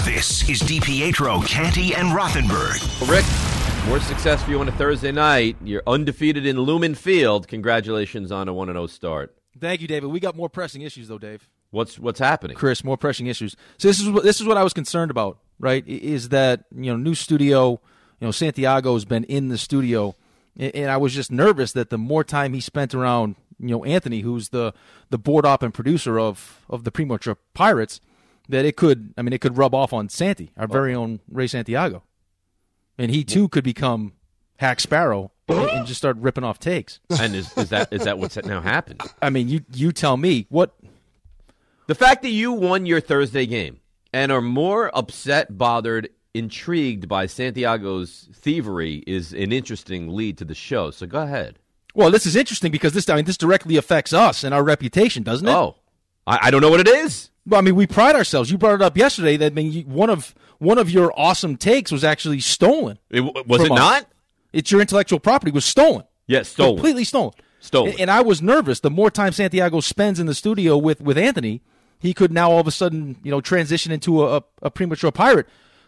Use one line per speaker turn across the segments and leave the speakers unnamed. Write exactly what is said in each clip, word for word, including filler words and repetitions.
This is DiPietro, Canty, and Rothenberg.
Rick, more success for you on a Thursday night. You're undefeated in Lumen Field. Congratulations on a one and oh start.
Thank you, David. We got more pressing issues, though, Dave.
What's what's happening?
Chris, more pressing issues. So this is what this is what I was concerned about, right? Is that, you know, new studio, you know, Santiago's been in the studio, and I was just nervous that the more time he spent around, you know, Anthony, who's the the board op and producer of of the Premature Pirates, that it could, I mean, it could rub off on Santi, our very own Ray Santiago. And he, too, could become Hack Sparrow and, and just start ripping off takes.
And is, is that is that what's now happened?
I mean, you you tell me. What?
The fact that you won your Thursday game and are more upset, bothered, intrigued by Santiago's thievery is an interesting lead to the show. So go ahead.
Well, this is interesting because this, I mean, this directly affects us and our reputation, doesn't it?
Oh, I, I don't know what it is.
Well, I mean, we pride ourselves. You brought it up yesterday that, I mean, you, one of one of your awesome takes was actually stolen.
It, was it
us.
not?
It's your intellectual property was stolen.
Yes, stolen.
Completely stolen.
Stolen.
And, and I was nervous. The more time Santiago spends in the studio with, with Anthony, he could now all of a sudden, you know, transition into a, a, a premature pirate.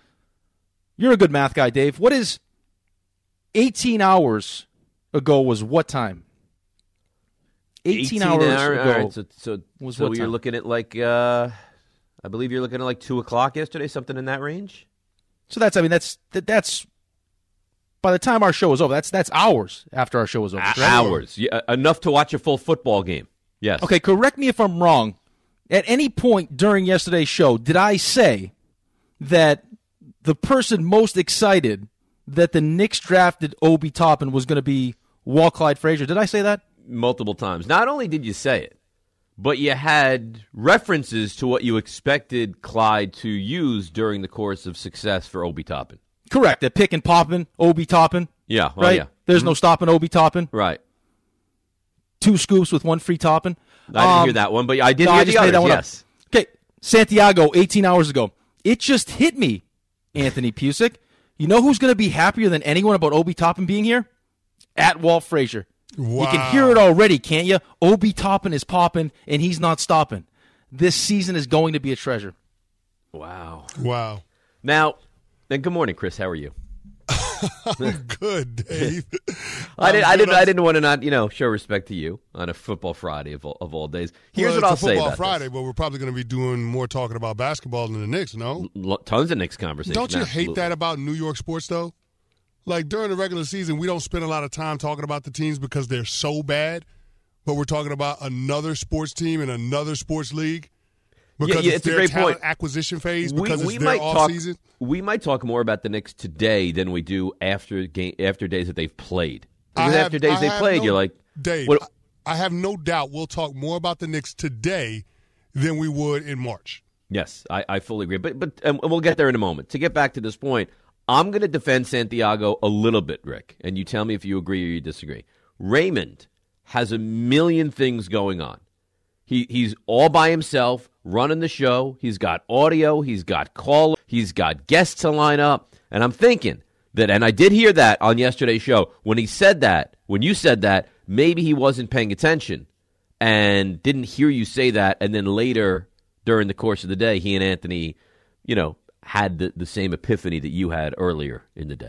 You're a good math guy, Dave. What is eighteen hours ago was what time? eighteen, eighteen hours
hour,
ago.
All right, so so,
was
so
what
you're
time?
looking at like, uh, I believe you're looking at like two o'clock yesterday, something in that range?
So that's, I mean, that's, that, that's, by the time our show was over, that's that's hours after our show was over.
A-
correct?
hours. Yeah, enough to watch a full football game. Yes.
Okay, correct me if I'm wrong. At any point during yesterday's show, did I say that the person most excited that the Knicks drafted Obi Toppin was going to be Walt Clyde Frazier? Did I say that?
Multiple times. Not only did you say it, but you had references to what you expected Clyde to use during the course of success for Obi Toppin.
Correct. That pick and poppin', Obi Toppin.
Yeah. Oh,
right?
yeah.
There's
Mm-hmm.
no stopping Obi Toppin.
Right.
Two scoops with one free toppin'.
I didn't
Um,
hear that one, but I did
no,
hear
I
the
just made
others,
that one up.
yes.
Okay, Santiago, eighteen hours ago. It just hit me, Anthony Pusick. You know who's going to be happier than anyone about Obi Toppin being here? At Walt Frazier.
Wow.
You can hear it already, can't you? Obi Toppin is popping, and he's not stopping. This season is going to be a treasure.
Wow.
Wow.
Now, then good morning, Chris. How are you?
I'm good, Dave.
I didn't. I
I'm
didn't.
good.
I didn't want to not, you know, show respect to you on a Football Friday of all, of all days. Here's
well,
what I'll
it's a
say
Football
about
Friday,
this.
but we're probably going to be doing more talking about basketball than the Knicks. No,
L- tons of Knicks conversation.
don't you
absolutely.
hate that about New York sports though? Like during the regular season, we don't spend a lot of time talking about the teams because they're so bad, but we're talking about another sports team in another sports league. Because
Yeah, yeah,
it's,
it's a
their
great
talent
point.
acquisition phase,
We,
because
we
it's their
might
off
talk.
season.
We might talk more about the Knicks today than we do after game after days that they've played.
I
Because
have-
after days
I
they
have
played,
no-
you're like,
Dave,
what-
I I have no doubt we'll talk more about the Knicks today than we would in March.
Yes, I, I fully agree. But but and we'll get there in a moment. To get back to this point, I'm going to defend Santiago a little bit, Rick, and you tell me if you agree or you disagree. Raymond has a million things going on. He he's all by himself, running the show. He's got audio. He's got call. He's got guests to line up. And I'm thinking that, and I did hear that on yesterday's show, when he said that, when you said that, maybe he wasn't paying attention and didn't hear you say that, and then later during the course of the day, he and Anthony, you know, had the, the same epiphany that you had earlier in the day.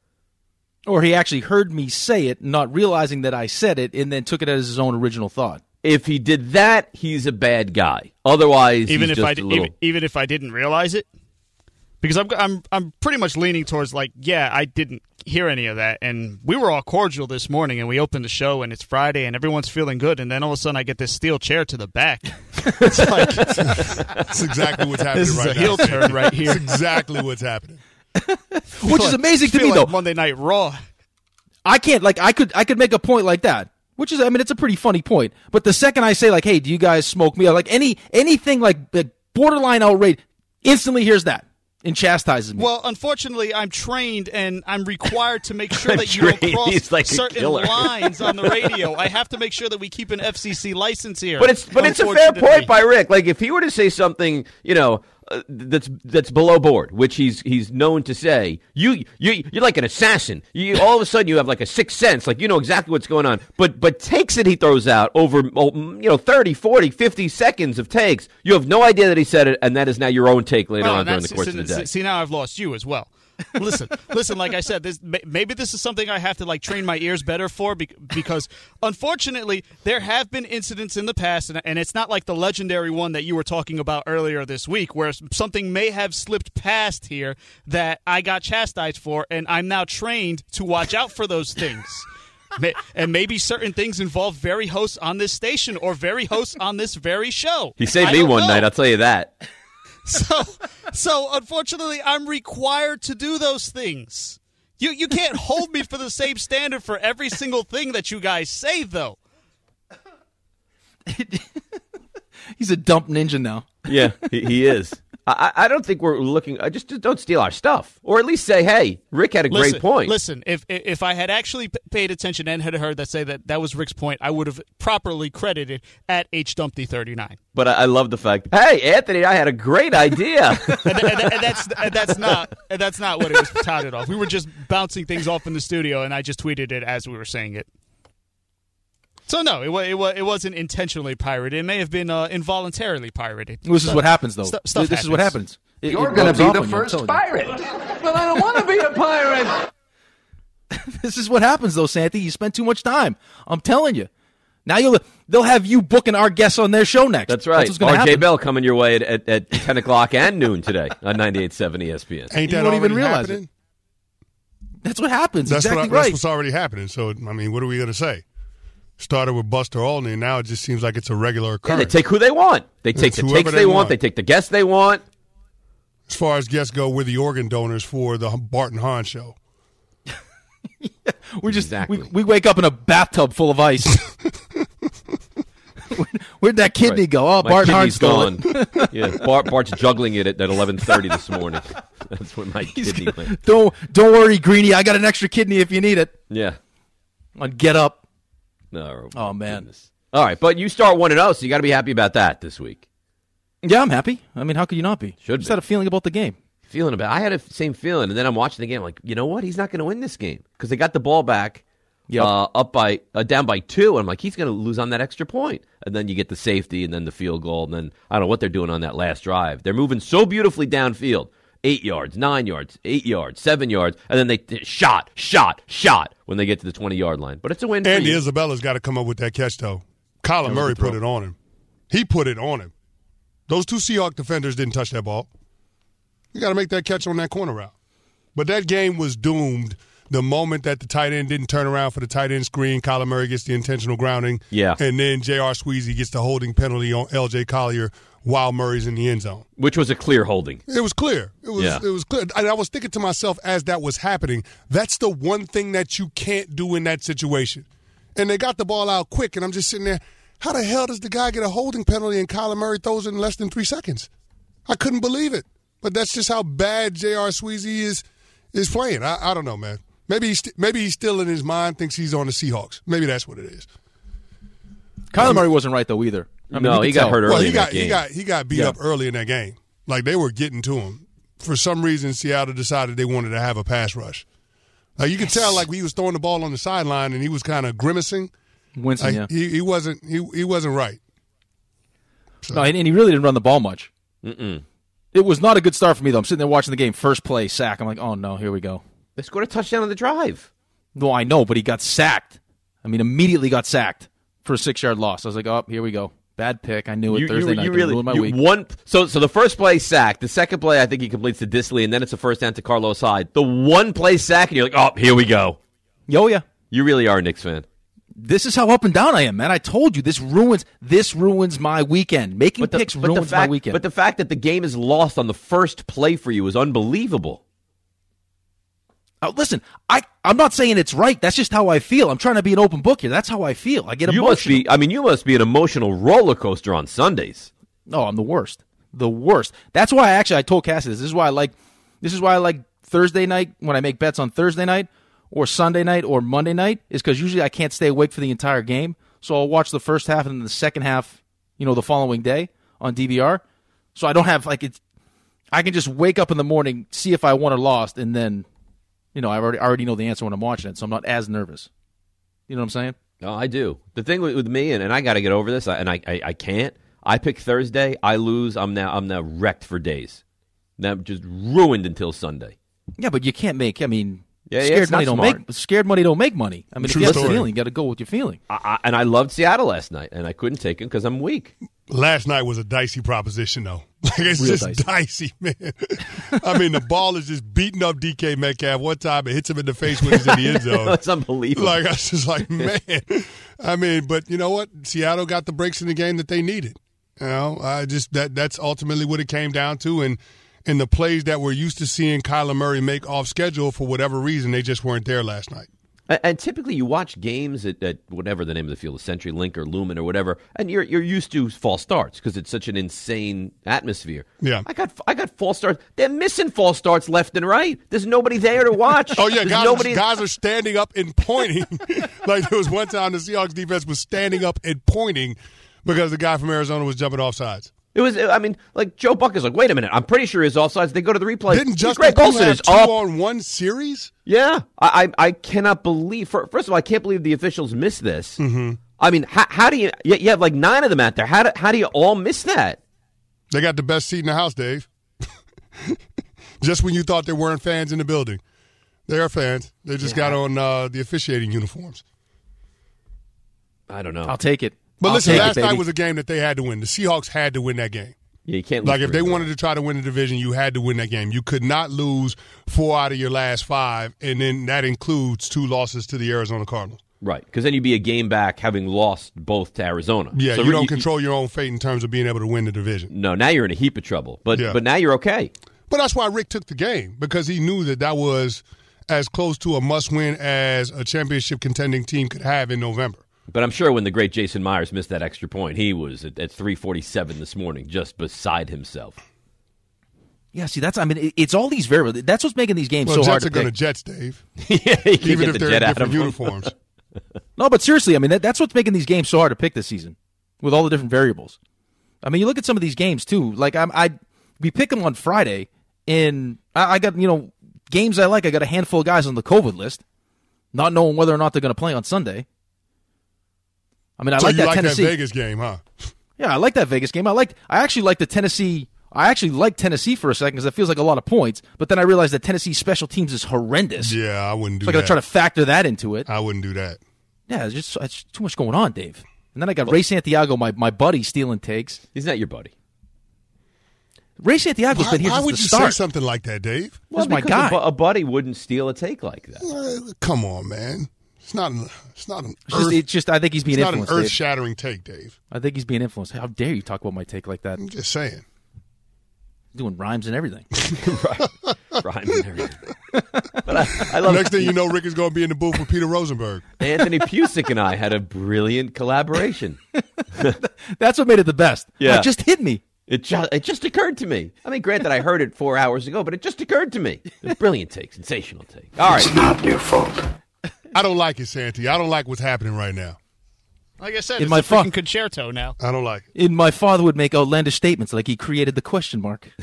Or he actually heard me say it, not realizing that I said it, and then took it as his own original thought.
If he did that, he's a bad guy. Otherwise,
even
he's
if
just
I
a
di-
little...
even, even if I didn't realize it, because I'm I'm I'm pretty much leaning towards like, yeah, I didn't hear any of that, and we were all cordial this morning, and we opened the show, and it's Friday, and everyone's feeling good, and then all of a sudden I get this steel chair to the back. It's like
That's exactly what's happening
this is
right
a
now.
heel turn right here,
That's exactly what's happening.
Which is amazing to
feel
me,
like
though.
Monday Night Raw.
I can't, like, I could I could make a point like that, which is, I mean, it's a pretty funny point. But the second I say, like, hey, do you guys smoke me? Or, like, any anything like borderline outrage, instantly hears that and chastises me.
Well, unfortunately, I'm trained and I'm required to make sure
I'm
that you don't
trained.
cross
He's like a
certain
killer.
lines on the radio. I have to make sure that we keep an F C C license here.
But it's but it's a fair
unfortunately.
point by Rick. Like if he were to say something, you know, uh, that's that's below board, which he's he's known to say. You you you're like an assassin. You all of a sudden you have like a sixth sense, like you know exactly what's going on. But but takes that he throws out over you know thirty, forty, fifty seconds of takes. You have no idea that he said it, and that is now your own take later
well,
on during the course
see,
of the day.
See, now I've lost you as well. listen, listen. Like I said, this maybe this is something I have to like train my ears better for because, unfortunately, there have been incidents in the past, and, and it's not like the legendary one that you were talking about earlier this week, where something may have slipped past here that I got chastised for, and I'm now trained to watch out for those things. And maybe certain things involve very hosts on this station or very hosts on this very show.
He saved
I
me one
know.
night, I'll tell you that.
So, so unfortunately, I'm required to do those things. You you can't hold me for the same standard for every single thing that you guys say, though.
He's a dump ninja now.
Yeah, he, he is. I, I don't think we're looking. I just, just don't steal our stuff, or at least say, "Hey, Rick had a
listen,
great point."
Listen, if if I had actually p- paid attention and had heard that say that that was Rick's point, I would have properly credited at H Dumpty thirty-nine.
But I, I love the fact, hey, Anthony, I had a great idea.
and, and, and that's and that's not and that's not what it was touted off. We were just bouncing things off in the studio, and I just tweeted it as we were saying it. So no, it was it, was, it wasn't intentionally pirated. It may have been uh, involuntarily pirated.
This is what happens, though.
Stuff, stuff
this
happens.
is what happens. It,
You're
it
going to
rubs
be
off
the
on you, I'm
first
telling
pirate. Well, I don't want to be a pirate.
you. This is what happens, though, Santy. You spend too much time. I'm telling you. Now you'll they'll have you booking our guests on their show next.
That's right.
That's what's gonna
R J
happen.
Bell coming your way at, at, at ten o'clock and noon today on ninety-eight point seven E S P N.
Ain't
You
that
won't
already
even realize
happening?
it. That's what happens.
That's,
exactly
what I,
right.
that's what's already happening. So, I mean, what are we going to say? Started with Buster Olney, and now it just seems like it's a regular
Yeah,
occurrence.
they take who they want. They take
It's
the
whoever
takes
they
they want.
want.
They take the guests they want.
As far as guests go, we're the organ donors for the Barton Hahn show.
We just
Exactly.
we, we wake up in a bathtub full of ice. Where'd that kidney
Right.
go? Oh,
My
Bart
kidney's
Hahn stole
gone.
it.
yeah, Bart, Bart's juggling it at, at eleven thirty this morning. That's when my
He's
kidney
gonna-
went.
don't don't worry, Greenie. I got an extra kidney if you need it.
Yeah.
On Get Up.
No.
Oh, man.
Goodness. All right, but you start one and zero, so you got to be happy about that this week.
Yeah, I'm happy. I mean, how could you not be?
Should
Just
be.
had a feeling about the game.
Feeling about. I had a same feeling, and then I'm watching the game. Like, you know what? He's not going to win this game because they got the ball back,
Yep.
uh, up by uh, down by two. And I'm like, he's going to lose on that extra point. And then you get the safety, and then the field goal, and then I don't know what they're doing on that last drive. They're moving so beautifully downfield, eight yards, nine yards, eight yards, seven yards, and then they t- shot, shot, shot when they get to the twenty yard line. But it's a win.
Andy
for you.
Isabella's got to come up with that catch, though. Kyler
was
Murray
a throw.
put it on him. He put it on him. Those two Seahawks defenders didn't touch that ball. You got to make that catch on that corner route. But that game was doomed the moment that the tight end didn't turn around for the tight end screen. Kyler Murray gets the intentional grounding.
Yeah.
And then J R. Sweezy gets the holding penalty on L J. Collier while Murray's in the end zone.
Which was a clear holding.
It was clear. It was
Yeah.
it was clear. And I was thinking to myself as that was happening, that's the one thing that you can't do in that situation. And they got the ball out quick, and I'm just sitting there, how the hell does the guy get a holding penalty and Kyler Murray throws it in less than three seconds? I couldn't believe it. But that's just how bad J R. Sweezy is is playing. I, I don't know, man. Maybe he's, st- maybe he's still in his mind, thinks he's on the Seahawks. Maybe that's what it is.
Kyler Murray wasn't right, though, either. I mean,
No,
you could
he got
tell.
hurt early
Well, he
in
got
that game.
he got he got beat
Yeah.
up early in that game. Like they were getting to him. For some reason, Seattle decided they wanted to have a pass rush. Like you could tell, like he was throwing the ball on the sideline and he was kind of grimacing.
Winston,
Like
yeah.
he, he wasn't he he wasn't right. So,
No, and and he really didn't run the ball much. Mm-mm. It was not a good start for me, though. I'm sitting there watching the game, first play, sack. I'm like, oh, no, here we go.
They scored a touchdown on the drive.
No, I know, but he got sacked. I mean, immediately got sacked for a six-yard loss. I was like, oh, here we go. Bad pick. I knew it
You,
Thursday
you,
night.
you
Gonna
really
ruin my
you
week.
one. So so the first play sack. The second play, I think he completes to Disley, and then it's a first down to Carlos Hyde. The one play sack, and you're like, oh, here we go.
Yo, yeah.
You really are a Knicks fan.
This is how up and down I am, man. I told you this ruins this ruins my weekend. Making
But the,
picks
but the
ruins
fact,
my weekend.
But the fact that the game is lost on the first play for you is unbelievable.
Uh, listen, I I'm not saying it's right. That's just how I feel. I'm trying to be an open book here. That's how I feel. I get
You
emotional.
must be. I mean, you must be an emotional roller coaster on Sundays.
No, I'm the worst. The worst. That's why I actually I told Cassie this. This is why I like this is why I like Thursday night when I make bets on Thursday night or Sunday night or Monday night is because usually I can't stay awake for the entire game. So I'll watch the first half and then the second half, you know, the following day on D V R. So I don't have like it's I can just wake up in the morning, see if I won or lost, and then, you know, I already I already know the answer when I'm watching it, so I'm not as nervous. You know what I'm saying?
No, I do. The thing with, with me, and, and I got to get over this, and I, I I can't. I pick Thursday, I lose. I'm now I'm now wrecked for days. Now I'm just ruined until Sunday.
Yeah, but you can't make. I mean,
Yeah, yeah,
scared
it's
money
not
don't
smart.
make. Scared money don't make money. I mean,
True
if you have a
story.
feeling, you got to go with your feeling.
I, I, and I loved Seattle last night, and I couldn't take it because I'm weak.
Last night was a dicey proposition, though. Like, it's
Real
just
dicey.
dicey, man. I mean, the ball is just beating up D K Metcalf. One time it hits him in the face when he's in the end zone.
That's unbelievable.
Like, I was just like, man. I mean, but you know what? Seattle got the breaks in the game that they needed. You know, I just that that's ultimately what it came down to. And and the plays that we're used to seeing Kyler Murray make off schedule, for whatever reason, they just weren't there last night.
And, and typically, you watch games at, at whatever the name of the field is, Century Link or Lumen or whatever, and you're you're used to false starts because it's such an insane atmosphere.
Yeah.
I got I got false starts. They're missing false starts left and right. There's nobody there to watch.
Oh, yeah,
There's
guys,
nobody.
guys are standing up and pointing. Like, there was one time the Seahawks defense was standing up and pointing because the guy from Arizona was jumping off sides.
It was. I mean, like Joe Buck is like, wait a minute. I'm pretty sure he's offsides. They go to the replay.
Didn't Justin
Greg
Pugh
Olsen
have
is
two
up.
on one series?
Yeah, I, I I cannot believe. First of all, I can't believe the officials missed this. Mm-hmm. I mean, how, how do you? You you have like nine of them out there. How do how do you all miss that?
They got the best seat in the house, Dave. Just when you thought there weren't fans in the building. They are fans. They just
Yeah.
got on uh, the officiating uniforms.
I don't know.
I'll take it.
But
I'll
listen,
take it,
last night
baby.
was a game that they had to win. The Seahawks had to win that game.
Yeah, you can't. Lose
Like, if they
three.
wanted to try to win the division, you had to win that game. You could not lose four out of your last five, and then that includes two losses to the Arizona Cardinals.
Right, because then you'd be a game back having lost both to Arizona.
Yeah,
So
you
re-
don't control your own fate in terms of being able to win the division.
No, now you're in a heap of trouble. But
Yeah.
but now you're okay.
But that's why Rick took the game, because he knew that that was as close to a must-win as a championship contending team could have in November.
But I'm sure when the great Jason Myers missed that extra point, he was at, at three forty-seven this morning, just beside himself.
Yeah, see, that's. I mean, it, it's all these variables. That's what's making these games
Well,
so
Jets
hard
are
to
going to
pick.
Jets, Dave.
yeah, you can't
Even
get
if
the
they're
jet
in
out of
different
them.
uniforms.
No, but seriously, I mean, that, that's what's making these games so hard to pick this season, with all the different variables. I mean, you look at some of these games too. Like I'm, I, we pick them on Friday, and I, I got you know games I like. I got a handful of guys on the COVID list, not knowing whether or not they're going to play on Sunday. I mean, I
So
like
you
that
like
Tennessee.
that Vegas game, huh?
Yeah, I like that Vegas game. I like. I actually like the Tennessee. I actually like Tennessee for a second because it feels like a lot of points. But then I realized that Tennessee's special teams is horrendous.
Yeah, I wouldn't do
So I got to
that.
try to factor that into it.
I wouldn't do that.
Yeah, it's just it's too much going on, Dave. And then I got Ray Santiago, my, my buddy, stealing takes.
He's not your buddy.
Ray Santiago's
Why,
been here
why
since
would
the
you
start.
say something like that, Dave?
Well, my
because
guy.
A, bu- a buddy wouldn't steal a take like that.
Uh, come on, man. It's not. An, it's not an.
It's just,
earth,
it's just I think he's being
it's not an
influenced. Dave.
earth-shattering take, Dave.
I think he's being influenced. How dare you talk about my take like that?
I'm just saying.
Doing rhymes and everything.
Rhymes and everything. But I, I love
Next thing you know, Rick is going to be in the booth with Peter Rosenberg.
Anthony Pusick and I had a brilliant collaboration.
That's what made it the best.
Yeah.
It just hit me.
It just, it just occurred to me. I mean, granted, I heard it four hours ago, but it just occurred to me. A brilliant take, sensational take. All right.
Not your fault.
I don't like it, Santy. I don't like what's happening right now.
Like I said,
In
it's
my
a freaking
fu-
concerto now.
I don't like it.
And my father would make outlandish statements like he created the question mark.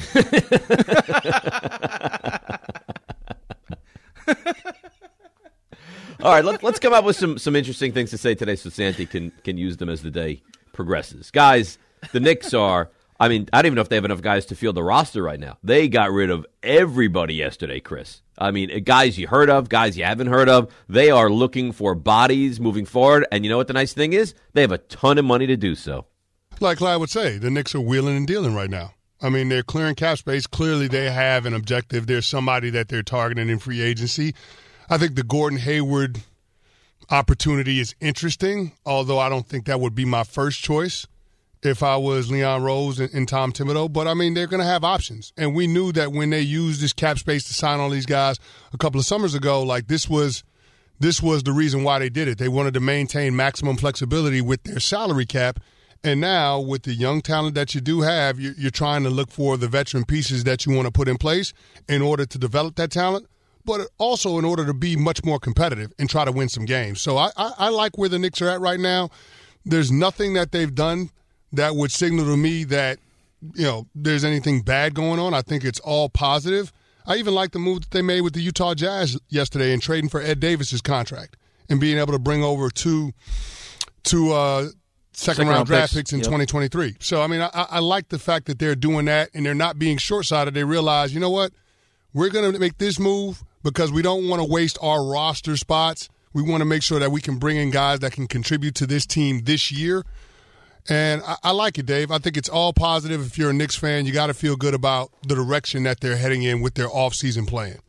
All right, let, let's come up with some, some interesting things to say today so Santi can, can use them as the day progresses. Guys, the Knicks are, I mean, I don't even know if they have enough guys to field the roster right now. They got rid of everybody yesterday, Chris. I mean, guys you heard of, guys you haven't heard of. They are looking for bodies moving forward. And you know what the nice thing is? They have a ton of money to do so.
Like Clyde would say, the Knicks are wheeling and dealing right now. I mean, they're clearing cap space. Clearly, they have an objective. There's somebody that they're targeting in free agency. I think the Gordon Hayward opportunity is interesting, although I don't think that would be my first choice if I was Leon Rose and, and Tom Thibodeau. But, I mean, they're going to have options. And we knew that when they used this cap space to sign all these guys a couple of summers ago, like this was this was the reason why they did it. They wanted to maintain maximum flexibility with their salary cap. And now, with the young talent that you do have, you're, you're trying to look for the veteran pieces that you want to put in place in order to develop that talent, but also in order to be much more competitive and try to win some games. So I, I, I like where the Knicks are at right now. There's nothing that they've done that would signal to me that you know there's anything bad going on. I think it's all positive. I even like the move that they made with the Utah Jazz yesterday in trading for Ed Davis's contract and being able to bring over two two uh, second, second round draft picks, picks in yep. twenty twenty-three. So I mean, I, I like the fact that they're doing that and they're not being short sighted. They realize, you know what, we're going to make this move because we don't want to waste our roster spots. We want to make sure that we can bring in guys that can contribute to this team this year. And I, I like it, Dave. I think it's all positive. If you're a Knicks fan, you got to feel good about the direction that they're heading in with their offseason plan.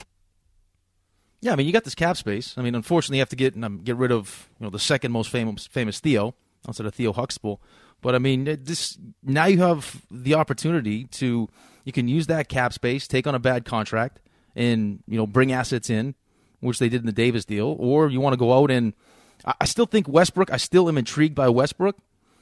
Yeah, I mean, you got this cap space. I mean, unfortunately, you have to get um, get rid of you know the second most famous famous Theo outside of Theo Huxtable. But I mean, this now you have the opportunity to you can use that cap space, take on a bad contract, and you know bring assets in, which they did in the Davis deal, or you want to go out and I still think Westbrook, I still am intrigued by Westbrook,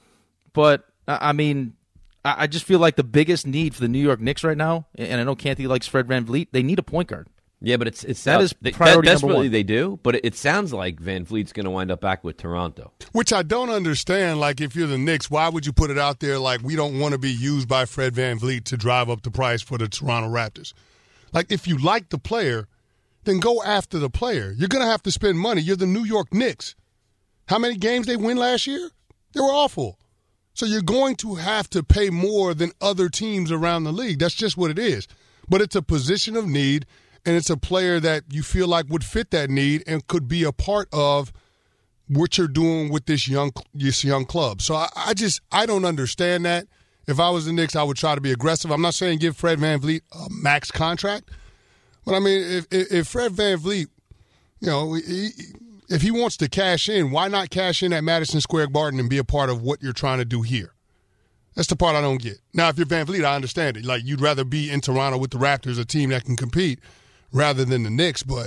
but I mean, I just feel like the biggest need for the New York Knicks right now, and I know Canty likes Fred VanVleet, they need a point guard.
Yeah, but it's it's
that
uh,
is
they,
priority
that,
number one.
They do, but it, it sounds like VanVleet's going to wind up back with Toronto.
Which I don't understand. Like, if you're the Knicks, why would you put it out there like we don't want to be used by Fred VanVleet to drive up the price for the Toronto Raptors? Like, if you like the player, then go after the player. You're going to have to spend money. You're the New York Knicks. How many games they win last year? They were awful. So you're going to have to pay more than other teams around the league. That's just what it is. But it's a position of need, and it's a player that you feel like would fit that need and could be a part of what you're doing with this young this young club. So I, I just I don't understand that. If I was the Knicks, I would try to be aggressive. I'm not saying give Fred VanVleet a max contract, but I mean if if Fred VanVleet, you know, he, if he wants to cash in, why not cash in at Madison Square Garden and be a part of what you're trying to do here? That's the part I don't get. Now, if you're VanVleet, I understand it. Like, you'd rather be in Toronto with the Raptors, a team that can compete, rather than the Knicks. But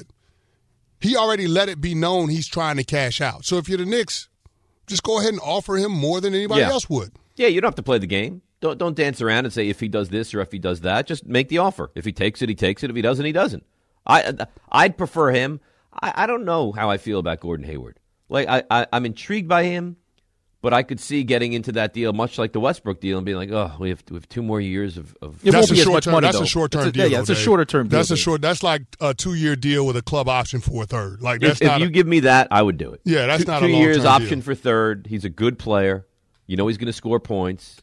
he already let it be known he's trying to cash out. So if you're the Knicks, just go ahead and offer him more than anybody
yeah.
else would.
Yeah, you don't have to play the game. Don't don't dance around and say if he does this or if he does that. Just make the offer. If he takes it, he takes it. If he doesn't, he doesn't. I I'd prefer him. I, I don't know how I feel about Gordon Hayward. Like I, I I'm intrigued by him, but I could see getting into that deal much like the Westbrook deal and being like, oh, we have we have two more years of. of
it
that's
won't be
a
as much
term,
money.
That's
though.
a short term
a,
deal.
Yeah, yeah, it's
though,
a shorter term deal.
That's a short. That's like a two year deal with a club option for a third. Like that's
if,
not
if you
a,
give me that, I would do it.
Yeah, that's
two,
not
two
a long
years
term
option
deal.
for third. He's a good player. You know he's going to score points.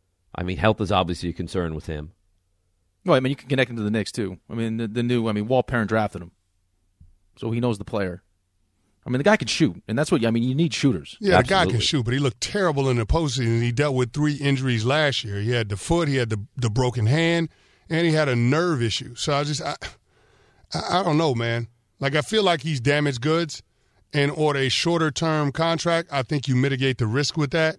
I mean, health is obviously a concern with him.
Well, I mean, you can connect him to the Knicks too. I mean, the, the new. I mean, Walt Perrin drafted him, so he knows the player. I mean, the guy can shoot, and that's what I mean. You need shooters.
Yeah,
Absolutely.
the guy can shoot, but he looked terrible in the postseason. He dealt with three injuries last year. He had the foot, he had the the broken hand, and he had a nerve issue. So I just, I, I, I don't know, man. Like, I feel like he's damaged goods, and or a shorter term contract. I think you mitigate the risk with that.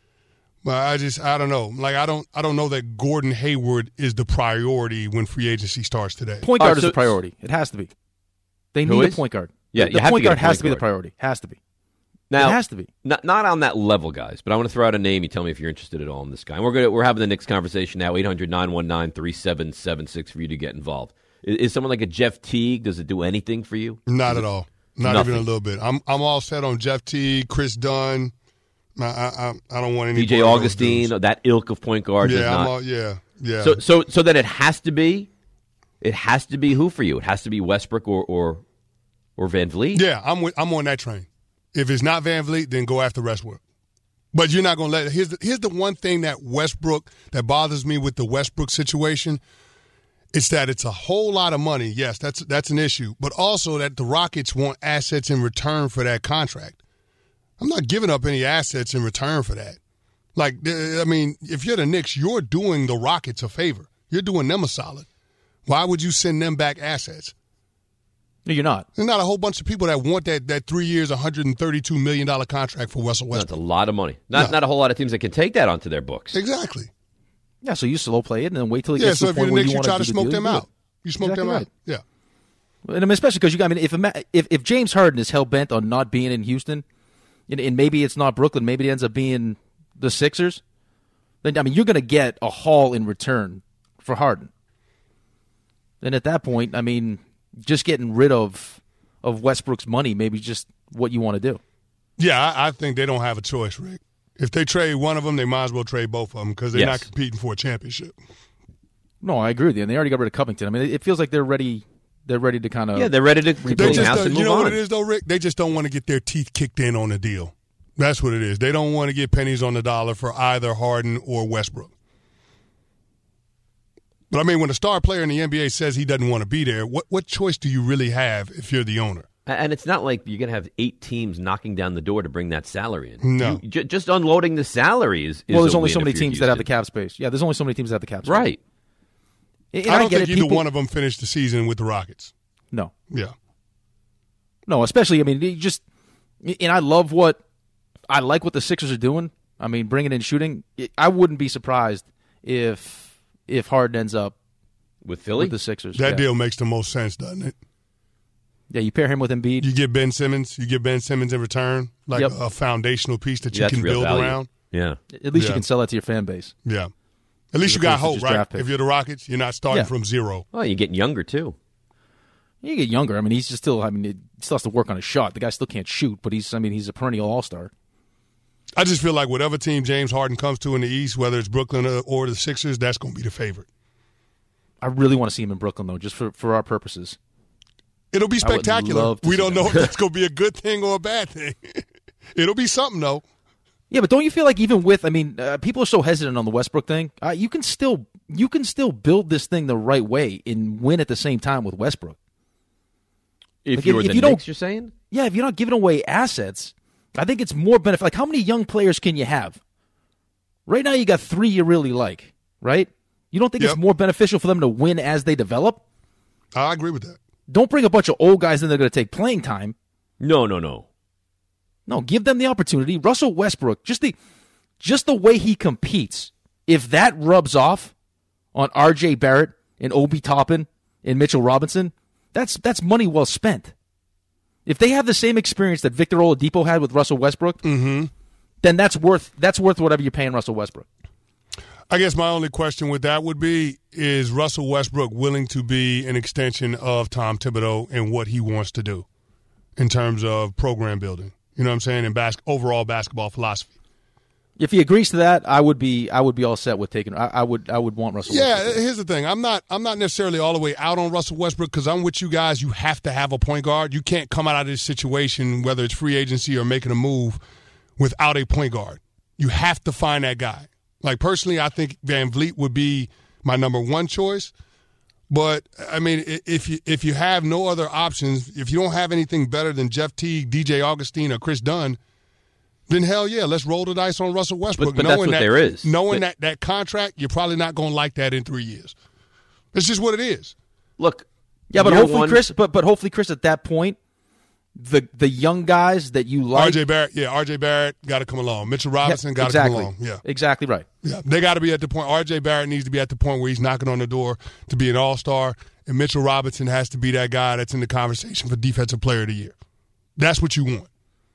But I just, I don't know. Like, I don't, I don't know that Gordon Hayward is the priority when free agency starts today.
Point guard
right,
is
so,
a priority. It has to be. They
Who
need
is?
a point guard.
Yeah,
the
you have
point
to get
guard
a
has
point
to be the
guard.
priority. Has to be.
Now,
it has to be.
Not, not on that level, guys, but I want to throw out a name. You tell me if you're interested at all in this guy. And we're gonna, we're having the Knicks conversation now, eight hundred, nine one nine, three seven seven six for you to get involved. Is, is someone like a Jeff Teague, does it do anything for you?
Not
is
at
it,
all. Not
nothing.
even a little bit. I'm I'm all set on Jeff Teague, Chris Dunn. I I, I don't want any.
D J
part of those
Augustine,
dudes.
that ilk of point guard.
Yeah,
does
I'm
not.
all, yeah, yeah.
So, so, so that it has to be, it has to be who for you? It has to be Westbrook or or, or VanVleet.
Yeah, I'm with, I'm on that train. If it's not VanVleet, then go after Westbrook. But you're not going to let. Here's the, here's the one thing that Westbrook that bothers me with the Westbrook situation. It's that it's a whole lot of money. Yes, that's that's an issue. But also that the Rockets want assets in return for that contract. I'm not giving up any assets in return for that. Like, I mean, if you're the Knicks, you're doing the Rockets a favor. You're doing them a solid. Why would you send them back assets?
No, you're not.
There's not a whole bunch of people that want that that three years, one hundred thirty-two million dollars contract for Russell
That's
Westbrook.
a lot of money. Not
No.
not a whole lot of teams that can take that onto their books.
Exactly.
Yeah, so you slow play it and then wait till it
Yeah,
gets
so
to
if
the
you're
point
the
where
Knicks,
you
you
want
try
to
to smoke them out. You smoke
Exactly
them
right.
out. Yeah.
And I mean, especially because you, I mean, if if if James Harden is hell bent on not being in Houston, and, and maybe it's not Brooklyn, maybe it ends up being the Sixers, then I mean, you're going to get a haul in return for Harden. And at that point, I mean, just getting rid of of Westbrook's money, maybe just what you want to do.
Yeah, I, I think they don't have a choice, Rick. If they trade one of them, they might as well trade both of them because they're
Yes.
not competing for a championship.
No, I agree with you. And they already got rid of Covington. I mean, it feels like they're ready. They're ready to kind of
Yeah, they're ready to
They
build a
just
house
don't-
and
you
move
know
on.
what it is, though, Rick? They just don't want to get their teeth kicked in on a deal. That's what it is. They don't want to get pennies on the dollar for either Harden or Westbrook. But, I mean, when a star player in the N B A says he doesn't want to be there, what, what choice do you really have if you're the owner?
And it's not like you're going to have eight teams knocking down the door to bring that salary in.
No.
You- j- just unloading the salary is, is
well, there's
a
only
win
so many
if you're
teams that have the
Houston.
cap space. Yeah, there's only so many teams that have the cap space.
Right.
And
I don't
get
think
it.
either
People-
one of them finished the season with the Rockets.
No,
Yeah.
no. Especially, I mean, you just and I love what I like what the Sixers are doing. I mean, bringing in shooting. I wouldn't be surprised if if Harden ends up
With Philly?
with the Sixers.
That
yeah.
deal makes the most sense, doesn't it?
Yeah, you pair him with Embiid.
You get Ben Simmons. You get Ben Simmons in return, like
Yep.
a, a foundational piece that you
That's
can
real
build
value.
around.
Yeah.
At least
Yeah.
you can sell that to your fan base.
Yeah. At least
As
you got
opposed to
hope,
just
right?
draft picks.
If you're the Rockets, you're not starting
Yeah.
from zero.
Well, you're getting younger, too.
You get younger. I mean, he's just still. I mean, he still has to work on his shot. The guy still can't shoot, but he's. I mean, he's a perennial All Star.
I just feel like whatever team James Harden comes to in the East, whether it's Brooklyn or, or the Sixers, that's going to be the favorite.
I really want to see him in Brooklyn, though, just for, for our purposes.
It'll be
I would
spectacular.
love to
We
see
don't
that.
know if that's going to be a good thing or a bad thing. It'll be something, though.
Yeah, but don't you feel like even with, I mean, uh, people are so hesitant on the Westbrook thing. Uh, you can still, you can still build this thing the right way and win at the same time with Westbrook.
If
Like,
you're
if
the
you don't-
Knicks, you're saying?
Yeah, if you're not giving away assets, I think it's more benefit. Like, how many young players can you have? Right now, you got three you really like, right? You don't think
Yep.
it's more beneficial for them to win as they develop?
I agree with that.
Don't bring a bunch of old guys in that are going to take playing time.
No, no, no.
No, give them the opportunity. Russell Westbrook, just the just the way he competes, if that rubs off on R J Barrett and Obi Toppin and Mitchell Robinson, that's that's money well spent. If they have the same experience that Victor Oladipo had with Russell Westbrook,
Mm-hmm.
then that's worth that's worth whatever you're paying Russell Westbrook.
I guess my only question with that would be, is Russell Westbrook willing to be an extension of Tom Thibodeau and what he wants to do in terms of program building? You know what I'm saying? And bas- overall basketball philosophy.
If he agrees to that, I would be I would be all set with taking. I, I would I would want Russell.
Yeah,
Westbrook.
here's the thing. I'm not I'm not necessarily all the way out on Russell Westbrook because I'm with you guys. You have to have a point guard. You can't come out of this situation, whether it's free agency or making a move, without a point guard. You have to find that guy. Like, personally, I think Van Vliet would be my number one choice. But, I mean, i- if you if you have no other options, if you don't have anything better than Jeff Teague, D J Augustine, or Chris Dunn, then hell yeah, let's roll the dice on Russell Westbrook.
But- but that's what
that,
there is.
Knowing
But-
that, that contract, you're probably not going to like that in three years. It's just what it is.
Look.
yeah, but
year
hopefully,
one-
Chris. But but hopefully, Chris, at that point, the the young guys that you like,
R J Barrett, yeah, R J Barrett got to come along. Mitchell Robinson got to
exactly,
come along. Yeah,
exactly right.
yeah, they got to be at the point. R J Barrett needs to be at the point where he's knocking on the door to be an All Star, and Mitchell Robinson has to be that guy that's in the conversation for Defensive Player of the Year. That's what you want.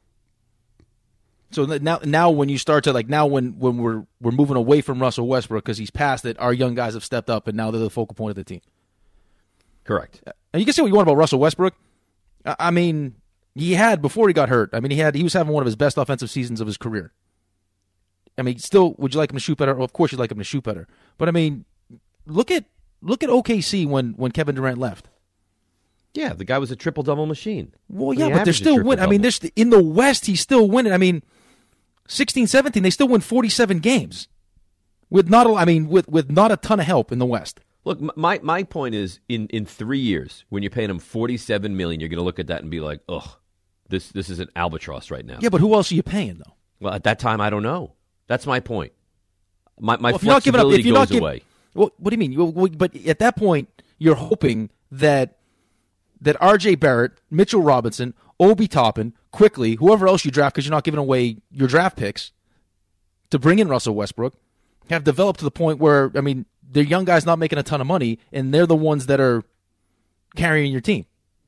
So that now, now when you start to like now when when we're we're moving away from Russell Westbrook because he's past it, our young guys have stepped up and now they're the focal point of the team.
Correct.
And you can say what you want about Russell Westbrook. I I mean, he had before he got hurt. I mean, he had he was having one of his best offensive seasons of his career. I mean, still, would you like him to shoot better? Well, of course, you'd like him to shoot better. But I mean, look at look at O K C when when Kevin Durant left.
Yeah, the guy was a triple double machine.
Well,
He
yeah, but they're
averaged a
still winning. I mean,
triple-double.
there's in the West, he's still winning. I mean, sixteen, seventeen, they still win forty-seven games with not. A, I mean, with with not a ton of help in the West.
Look, m- my my point is, in, in three years, when you're paying him forty-seven million dollars, you're going to look at that and be like, ugh, this this is an albatross right now.
Yeah, but who else are you paying though?
Well, at that time, I don't know. That's my point. My my
Well, if you're not giving up,
flexibility
if you're
goes
not giving,
away.
well, what do you mean? You, well, but at that point, you're hoping that that R J Barrett, Mitchell Robinson, Obi Toppin, quickly, whoever else you draft, because you're not giving away your draft picks to bring in Russell Westbrook, have developed to the point where I mean, they're young guys not making a ton of money, and they're the ones that are carrying your team.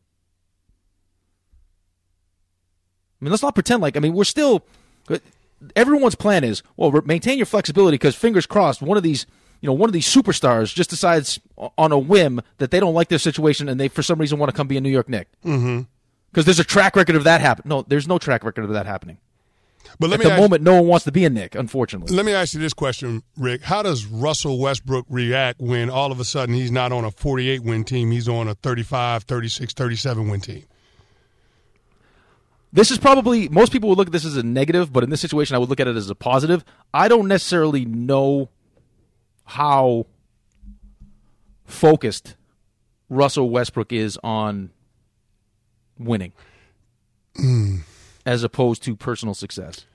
I mean, let's not pretend like I mean we're still. Everyone's plan is, well, maintain your flexibility because fingers crossed, one of these, you know, one of these superstars just decides on a whim that they don't like their situation and they, for some reason, want to come be a New York Knick. Mm-hmm. Because there's a track record of that happening. No, there's no track record of that happening.
But let
At
me
the
ask,
moment, no one wants to be a Knick, unfortunately.
let me ask you this question, Rick. How does Russell Westbrook react when all of a sudden he's not on a forty-eight win team, he's on a thirty-five, thirty-six, thirty-seven win team?
This is probably, most people would look at this as a negative, but in this situation, I would look at it as a positive. I don't necessarily know how focused Russell Westbrook is on winning
mm.
as opposed to personal success.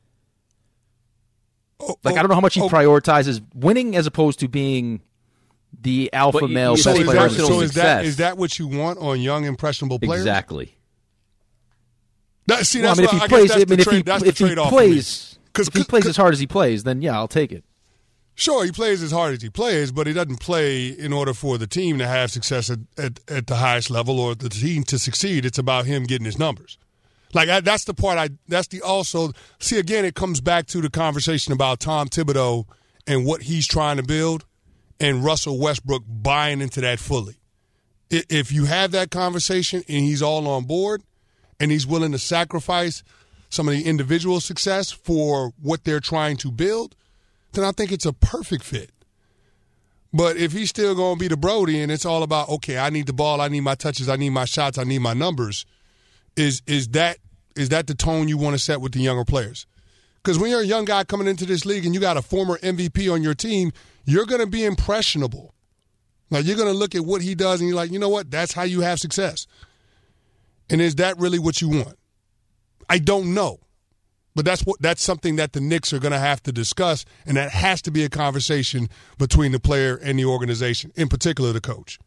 Oh,
Like,
oh,
I don't know how much he
oh,
prioritizes winning as opposed to being the alpha
But you-
male.
you
So
best
say
is
player
that,
in the
personal
so
team.
is that
success.
is that what you want on young, impressionable players?
Exactly.
That, see,
Well, I
that's
mean, if
what,
he
I
plays,
guess
I
that's
mean,
the
if he
trade, that's the
if he
trade-off
plays,
for me. 'Cause-
if he
'cause-
plays as hard as he plays, then yeah, I'll take it.
Sure, he plays as hard as he plays, but he doesn't play in order for the team to have success at, at, at the highest level or the team to succeed. It's about him getting his numbers. Like I, that's the part I. That's the also see again. It comes back to the conversation about Tom Thibodeau and what he's trying to build, and Russell Westbrook buying into that fully. I- If you have that conversation and he's all on board, and he's willing to sacrifice some of the individual success for what they're trying to build, then I think it's a perfect fit. But if he's still going to be the Brody and it's all about, okay, I need the ball, I need my touches, I need my shots, I need my numbers, is is that is that the tone you want to set with the younger players? Because when you're a young guy coming into this league and you got a former M V P on your team, you're going to be impressionable. Like you're going to look at what he does and you're like, you know what, that's how you have success. And is that really what you want? I don't know. But that's what that's something that the Knicks are going to have to discuss, and that has to be a conversation between the player and the organization, in particular the coach.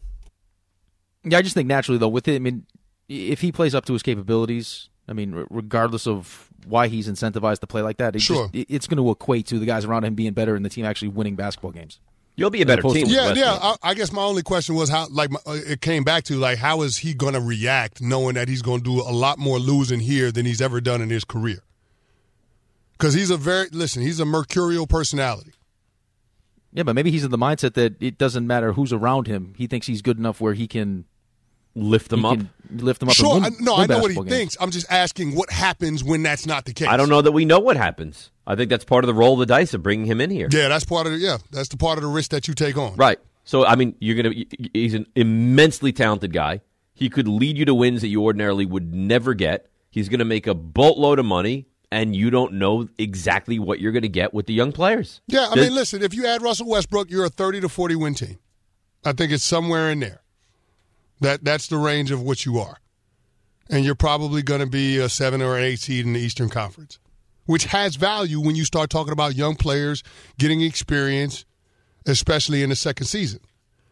Yeah, I just think naturally though, with it, I mean, if he plays up to his capabilities, I mean, r- regardless of why he's incentivized to play like that, it
Sure.
just, it- it's going to equate to the guys around him being better and the team actually winning basketball games.
You'll be a better
opposed
team.
to-
with
Yeah, yeah.
Westbrook.
I, I guess my only question was how, like, my, uh, it came back to like, how is he going to react, knowing that he's going to do a lot more losing here than he's ever done in his career? Because he's a very listen, he's a mercurial personality.
Yeah, but maybe he's in the mindset that it doesn't matter who's around him. He thinks he's good enough where he can
Lift them
he
up.
can lift them up.
Sure,
and
I,
win,
no,
win
I know what he
basketball games.
thinks. I'm just asking what happens when that's not the case.
I don't know that we know what happens. I think that's part of the roll of the dice of bringing him in here.
Yeah, that's part of the, yeah, that's the part of the risk that you take on.
Right. So, I mean, you're gonna. He's an immensely talented guy. He could lead you to wins that you ordinarily would never get. He's going to make a boatload of money, and you don't know exactly what you're going to get with the young players.
Yeah, I
Does-
mean, listen, if you add Russell Westbrook, you're a thirty to forty win team. I think it's somewhere in there. That That's the range of what you are. And you're probably going to be a seven or an eight seed in the Eastern Conference, which has value when you start talking about young players getting experience, especially in the second season.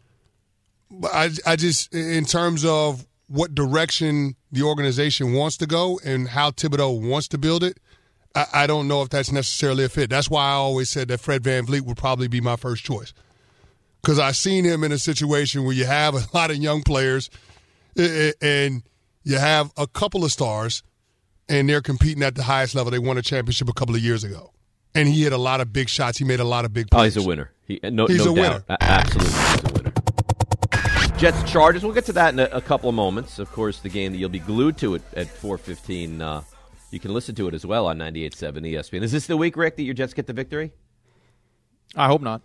But I, I just, in terms of what direction the organization wants to go and how Thibodeau wants to build it, I, I don't know if that's necessarily a fit. That's why I always said that Fred VanVleet would probably be my first choice. Because I've seen him in a situation where you have a lot of young players eh, eh, and you have a couple of stars and they're competing at the highest level. They won a championship a couple of years ago. And he hit a lot of big shots. He made a lot of big
Oh,
plays.
he's a winner. He, no,
He's
no
a
doubt.
winner.
A- absolutely, he's a winner. Jets Chargers. We'll get to that in a, a couple of moments. Of course, the game that you'll be glued to it at four fifteen. Uh, you can listen to it as well on ninety-eight point seven E S P N. Is this the week, Rick, that your Jets get the victory?
I hope not.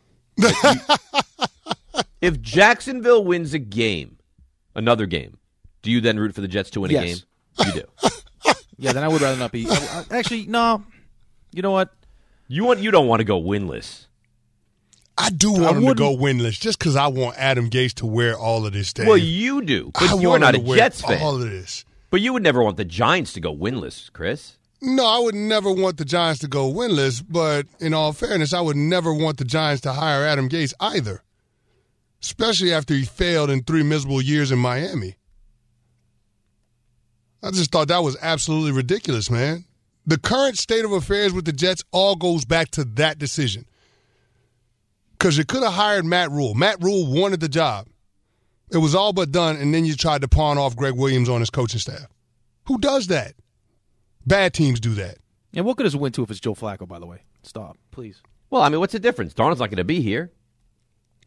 If Jacksonville wins a game, another game, do you then root for the Jets to win a
Yes.
game? You do.
Yeah, then I would rather not be. I- I- Actually, no. You know what?
You want. You don't want to go winless.
I do want him to
wouldn't-
go winless just because I want Adam Gase to wear all of this. Dave.
Well, you do, but
I
you're
want
not a
him to wear
Jets fan.
all of this.
But you would never want the Giants to go winless, Chris.
No, I would never want the Giants to go winless, but in all fairness, I would never want the Giants to hire Adam Gase either, especially after he failed in three miserable years in Miami. I just thought that was absolutely ridiculous, man. The current state of affairs with the Jets all goes back to that decision. Because you could have hired Matt Rule. Matt Rule wanted the job. It was all but done, and then you tried to pawn off Greg Williams on his coaching staff. Who does that? Bad teams do that.
And what good does it win to if it's Joe Flacco, by the way? Stop, please.
Well, I mean, what's the difference? Darnold's not going to be here.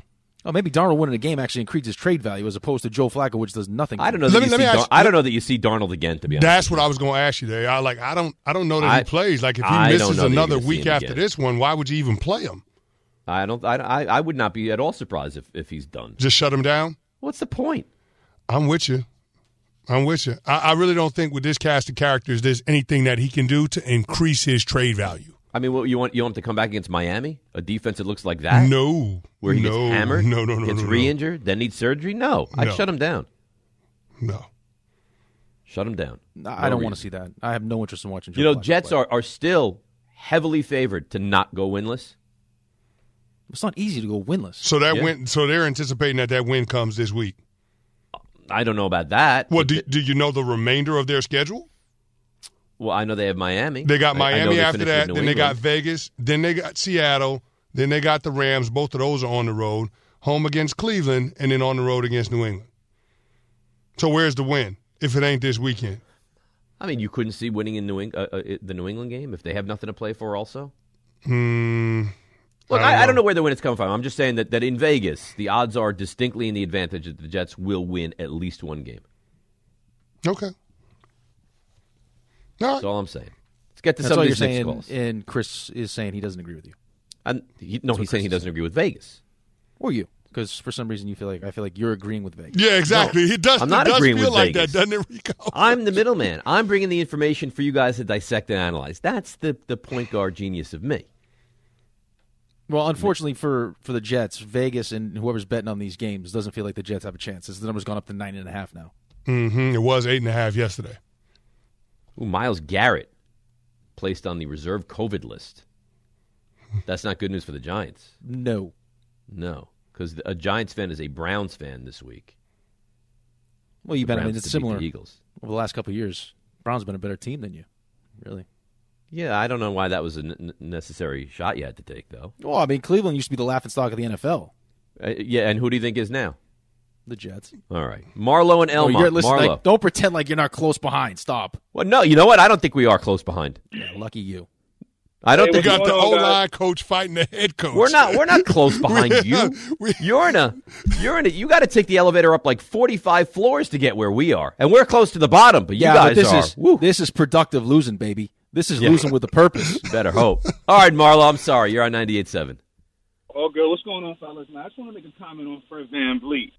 Oh, maybe Darnold winning a game actually increases trade value as opposed to Joe Flacco, which does nothing.
I don't know. That
Let
you
me- let
see
me
Dar-
ask-
I don't know that you see Darnold again. To be honest,
That's what I was going to ask you there. I like. I don't. I don't know that
I-
he plays. Like if he
I don't
misses
know that you're
another
gonna see
week
him
after
again.
this one, why would you even play him?
I don't. I, I I would not be at all surprised if, if he's done.
Just shut him down.
What's the point?
I'm with you. I'm with you. I, I really don't think with this cast of characters, there's anything that he can do to increase his trade value.
I mean, what, you want you want him to come back against Miami, a defense that looks like that,
No,
where he
no,
gets hammered,
no, no, no,
gets
no, no.
re-injured, then needs surgery? No, I'd
No.
shut him down.
No.
Shut him down.
I
No
don't want to
reason.
see that. I have no interest in watching. Joe
You know,
Flacco
Jets
play.
are, are still heavily favored to not go winless.
It's not easy to go winless.
So that
Yeah.
win. So they're anticipating that that win comes this week.
I don't know about that.
Well,
but
do,
the-
do you know the remainder of their schedule?
well, I know they have Miami.
They got
I- I know
Miami
they
after
finished with
that.
New
Then they got
England.
Vegas. Then they got Seattle. Then they got the Rams. Both of those are on the road. Home against Cleveland, and then on the road against New England. So where's the win if it ain't this weekend?
I mean, you couldn't see winning in New Eng- uh, uh, the New England game if they have nothing to play for. Also,
Hmm.
look,
I
I,
don't
I don't
know.
know where the win is coming from. I'm just saying that, that in Vegas, the odds are distinctly in the advantage that the Jets will win at least one game.
Okay. All right.
That's all I'm saying. Let's get to
That's
some
all
of
you're
these Knicks
saying,
calls.
and Chris is saying he doesn't agree with you,
And he, no,
what
he's saying he
Chris is
doesn't agree with Vegas.
or you, because for some reason you feel like I feel like you're agreeing with Vegas.
Yeah, exactly. It does,
I'm not
it does
agreeing
feel
with
like
Vegas.
that, doesn't it, Rico?
I'm the middleman. I'm bringing the information for you guys to dissect and analyze. That's the, the point guard genius of me.
Well, unfortunately for, for the Jets, Vegas and whoever's betting on these games doesn't feel like the Jets have a chance. The number's gone up to nine and a half now.
Mm-hmm. It was eight and a half yesterday.
Ooh, Myles Garrett placed on the reserve COVID list. That's not good news for the Giants.
No.
No, because a Giants fan is a Browns fan this week.
Well, you
The
bet. I mean,
Browns
it's
to beat
similar
the Eagles.
over the last couple of years. Browns been a better team than you, really.
Yeah, I don't know why that was a n- necessary shot you had to take, though.
Well, I mean, Cleveland used to be the laughingstock of the N F L.
Uh, yeah, and who do you think is now?
The Jets.
All right, Marlowe and
Oh,
Elmont.
you're, listen,
Marlowe.
like, don't pretend like you're not close behind. Stop.
Well, no, you know what? I don't think we are close behind.
Yeah, lucky you.
I don't
Hey,
We
think
got the
going on,
O-line coach fighting the head coach.
we're not. We're not close behind
We-
you.
we-
You're in a. You're in a. You got to take the elevator up like forty-five floors to get where we are, and we're close to the bottom. But you
yeah,
guys
but this
are.
is
Woo,
this is productive losing, baby. This is
Yeah.
losing with a purpose.
better hope. All right, Marlo. I'm sorry. You're on ninety-eight point seven.
Oh, girl, what's going on, fellas? Man, I just want to make a comment on Fred Van Vliet.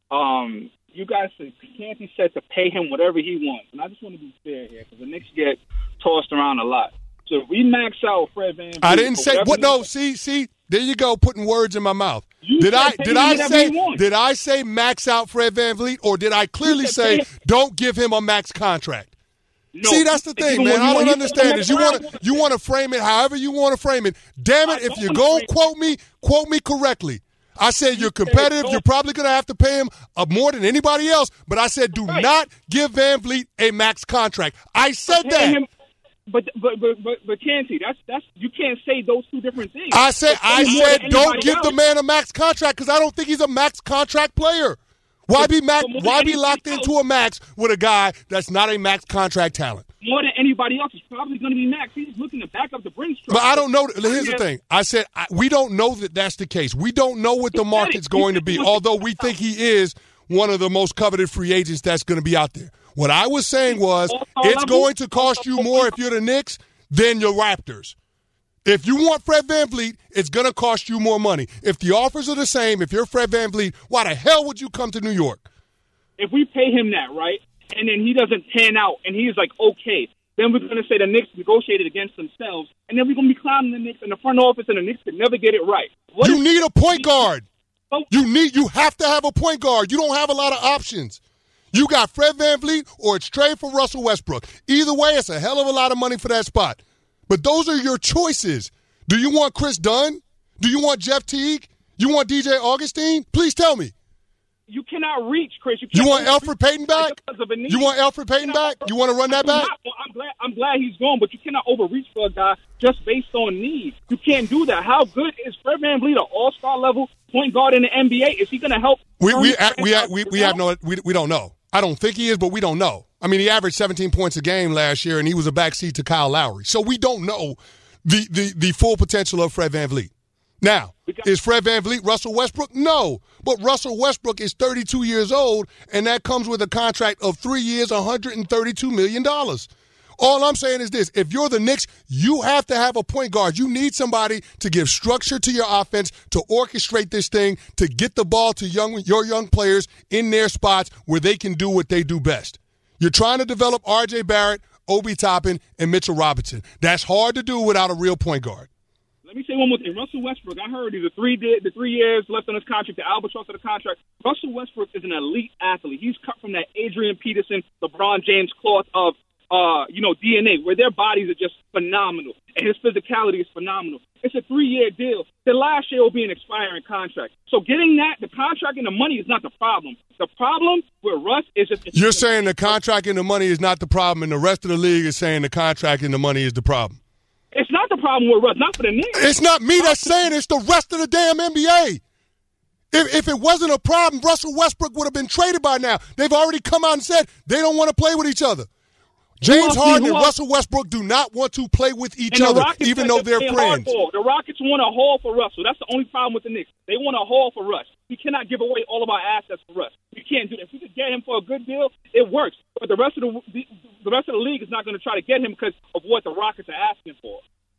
Um, you guys said Canty said to pay him whatever he wants, and I just want to be fair here because the Knicks get tossed around a lot. So if we max out Fred Van Vliet,
I didn't
for
say
whatever
what.
he
No,
wants-
see, see, there you go, putting words in my mouth.
You
did
said
I
pay
did
him
I
whatever
say
he wants.
did I say max out Fred Van Vliet, or did I clearly
You said
say
pay him-
don't give him a max contract?
No,
See, that's the
if you
thing,
want-
man.
you
I
want-
don't
you
understand
want
this. You
to
want
make
to you want to frame it however you want to frame it. Damn it!
I
If
don't
you're
wanna
going
frame
to quote me, quote me correctly. I said you're competitive. You're probably going to have to pay him uh, more than anybody else. But I said do
Right.
not give Van Vliet a max contract. I said
Pay
that.
him- But but but but but Canty, that's that's you can't say those two different things.
I said
Pay
I
him more
said
than
don't
anybody
give the
else.
man a max contract because I don't think he's a max contract player. Why be max,
But more than
Why be
anybody
locked
else-
into a max with a guy that's not a max contract talent?
More than anybody else, he's probably going to be max. He's looking to back up the Brinks truck.
But I don't know. Here's the
Yeah.
thing. I said I, we don't know that that's the case. We don't know what the market's going to be, although we think he is one of the most coveted free agents that's going to be out there. What I was saying was it's going to cost you more if you're the Knicks than your Raptors. If you want Fred Van Vliet, it's going to cost you more money. If the offers are the same, if you're Fred Van Vliet, why the hell would you come to New York?
If we pay him that, right, and then he doesn't pan out, and he's like, okay, then we're going to say the Knicks negotiated against themselves, and then we're going to be clowning the Knicks in the front office, and the Knicks could never get it right. What
You
if-
need a point guard.
Oh,
You need. You have to have a point guard. You don't have a lot of options. You got Fred Van Vliet or it's trade for Russell Westbrook. Either way, it's a hell of a lot of money for that spot. But those are your choices. Do you want Chris Dunn? Do you want Jeff Teague? You want D J Augustine? Please tell me.
You cannot reach, Chris. You,
You
can't
want
reach
Alfred Payton back?
because of a knee.
You want Alfred Payton back? You want to run that back?
I'm glad. I'm glad he's gone, but you cannot overreach for a guy just based on need. You can't do that. How good is Fred Van Vliet, an all-star level point guard in the N B A? Is he going to help?
We we
Curry
we
franchise
we, we have no we, we don't know. I don't think he is, but we don't know. I mean, he averaged seventeen points a game last year, and he was a backseat to Kyle Lowry. So we don't know the the, the full potential of Fred Van Vliet. Now, is Fred VanVleet Russell Westbrook? No. But Russell Westbrook is thirty-two years old, and that comes with a contract of three years, one hundred thirty-two million dollars. All I'm saying is this. If you're the Knicks, you have to have a point guard. You need somebody to give structure to your offense, to orchestrate this thing, to get the ball to young your young players in their spots where they can do what they do best. You're trying to develop R J Barrett, Obi Toppin, and Mitchell Robinson. That's hard to do without a real point guard.
Let me say one more thing. Russell Westbrook, I heard he's a three the three years left on his contract, the albatross of the contract. Russell Westbrook is an elite athlete. He's cut from that Adrian Peterson, LeBron James cloth of, uh, you know, D N A, where their bodies are just phenomenal, and his physicality is phenomenal. It's a three-year deal. The last year will be an expiring contract. So getting that, the contract and the money is not the problem. The problem with Russ is just...
You're saying the contract and the money is not the problem, and the rest of the league is saying the contract and the money is the problem.
It's not the problem with Russ, not for the Knicks.
It's not me that's saying it, it's the rest of the damn N B A. If, if it wasn't a problem, Russell Westbrook would have been traded by now. They've already come out and said they don't want to play with each other. James Harden and Russell Westbrook do not want to play with each other, even though they're friends.
The Rockets want a haul for Russell. That's the only problem with the Knicks. They want a haul for Russ. We cannot give away all of our assets for Russ. We can't do that. If we could get him for a good deal, it works. But the rest of the the, the rest of the league is not going to try to get him because of what the Rockets are asking for.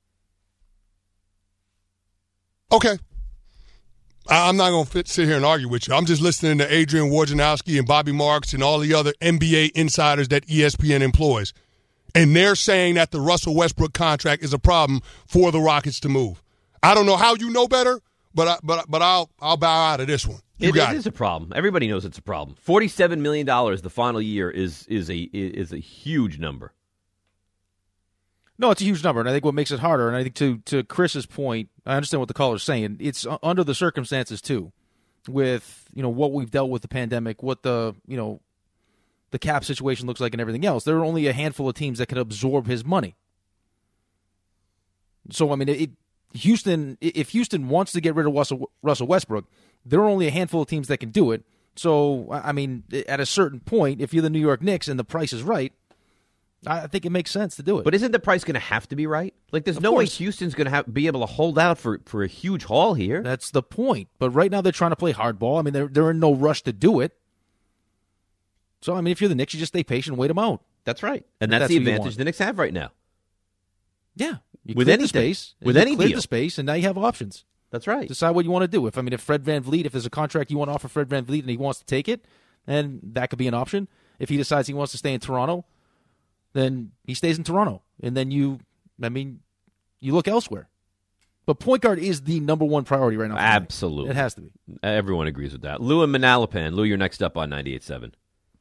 Okay. I'm not going to sit here and argue with you. I'm just listening to Adrian Wojnarowski and Bobby Marks and all the other N B A insiders that E S P N employs. And they're saying that the Russell Westbrook contract is a problem for the Rockets to move. I don't know how you know better, but I, but but I'll I'll bow out of this one. You
it,
got
it
it.
is a problem. Everybody knows it's a problem. Forty-seven million dollars the final year is is a is a huge number.
No, it's a huge number, and I think what makes it harder, and I think to, to Chris's point, I understand what the caller's saying. It's under the circumstances, too, with, you know, what we've dealt with the pandemic, what the, you know, the cap situation looks like and everything else. There are only a handful of teams that can absorb his money. So, I mean, it, Houston, if Houston wants to get rid of Russell, Russell Westbrook, there are only a handful of teams that can do it. So, I mean, at a certain point, if you're the New York Knicks and the price is right, I think it makes sense to do it.
But isn't the price going to have to be right? Like, there's
Of
no
course.
way Houston's going to have be able to hold out for, for a huge haul here.
That's the point. But right now they're trying to play hardball. I mean, they're they're in no rush to do it. So, I mean, if you're the Knicks, you just stay patient and wait them out.
That's right. And
If
that's,
that's
the
what you
advantage
want.
the Knicks have right now.
Yeah. You
With
cleared
any
the space.
with
you
any
cleared
deal.
the space, and now you have options.
That's right.
Decide what you want to do. If I mean, if Fred VanVleet, if there's a contract you want to offer Fred VanVleet and he wants to take it, then that could be an option. If he decides he wants to stay in Toronto, then he stays in Toronto. And then you, I mean, you look elsewhere. But point guard is the number one priority right now.
Absolutely.
It has to be.
Everyone agrees with that. Lou and Manalapan. Lou, you're next up on ninety-eight point seven.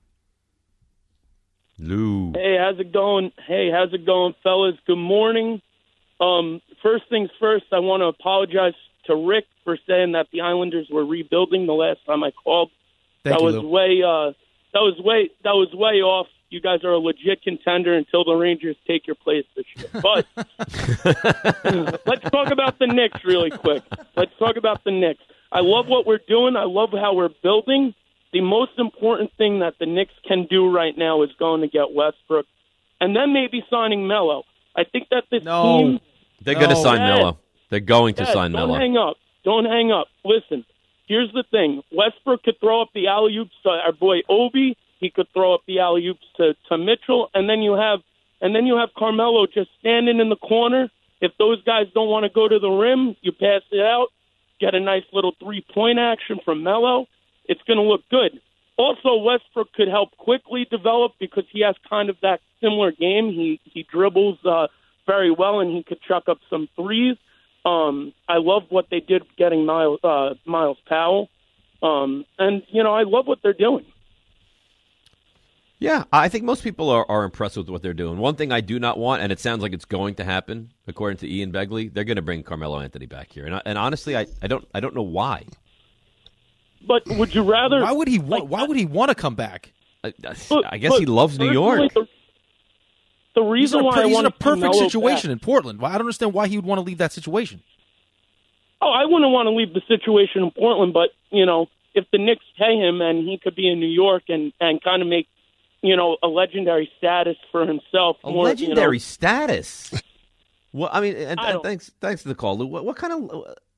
Lou.
Hey, how's it going? Hey, how's it going, fellas? Good morning. Um, first things first, I want to apologize to Rick for saying that the Islanders were rebuilding the last time I called.
Thank
that
you,
was
Lou.
way uh, that was way that was way off. You guys are a legit contender until the Rangers take your place this year. But let's talk about the Knicks really quick. Let's talk about the Knicks. I love what we're doing. I love how we're building. The most important thing that the Knicks can do right now is going to get Westbrook, and then maybe signing Melo. I think that this
No.
team.
They're going to
No.
sign
Dad,
Melo. They're going to
Dad,
sign
don't
Melo.
hang up. Don't hang up. Listen, here's the thing. Westbrook could throw up the alley-oops to our boy Obi. He could throw up the alley-oops to, to Mitchell, and then you have and then you have Carmelo just standing in the corner. If those guys don't want to go to the rim, you pass it out, get a nice little three-point action from Melo. It's going to look good. Also, Westbrook could help quickly develop because he has kind of that similar game. He he dribbles uh, very well, and he could chuck up some threes. Um, I love what they did getting Miles, uh, Miles Powell. Um, and, you know, I love what they're doing.
Yeah, I think most people are, are impressed with what they're doing. One thing I do not want, and it sounds like it's going to happen, according to Ian Begley, they're going to bring Carmelo Anthony back here. And, I, and honestly, I, I don't I don't know why.
But would you rather?
Why would he want?
like,
Why would he want to come back?
I, I-
Look,
I guess
look,
he loves New
personally,
York.
The, the
He's
reason
in a,
why
per-
I
he's in
want
a perfect
Melo
situation
back,
in Portland. Why- I don't understand why he would want to leave that situation.
Oh, I wouldn't want to leave the situation in Portland, but you know, if the Knicks pay him and he could be in New York and, and kind of make, you know, a legendary status for himself.
A
more,
legendary
you know,
status. Well, I mean, and,
I
and
don't-
thanks thanks to the call, Lou. What, what kind of